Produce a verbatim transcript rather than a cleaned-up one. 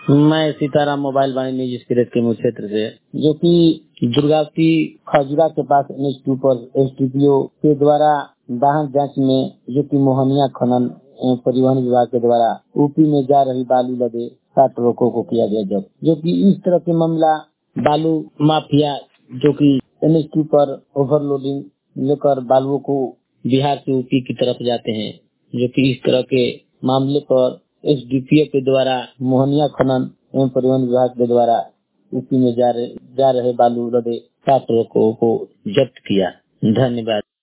मैं Sitaram mobile Vaani news express के मुख्य क्षेत्र से, जो कि दुर्गावती खजूरा के पास एन एच टू पर एस डी पी ओ के द्वारा वाहन जांच में जो कि मोहनिया खनन एवं परिवहन विभाग के द्वारा यूपी में जा रही बालू लदे सात ट्रकों को किया गया जब्त, जो कि इस तरह के मामला बालू माफिया जो कि एन एच टू पर ओवरलोडिंग लेकर बालुओं को बिहार से यूपी की तरफ जाते हैं, जो कि इस तरह के मामले पर एस डी पी ओ के द्वारा मोहनिया खनन एवं परिवहन विभाग के द्वारा यूपी में जा रहे जा रहे बालू लदे सात ट्रकों को जब्त किया। धन्यवाद।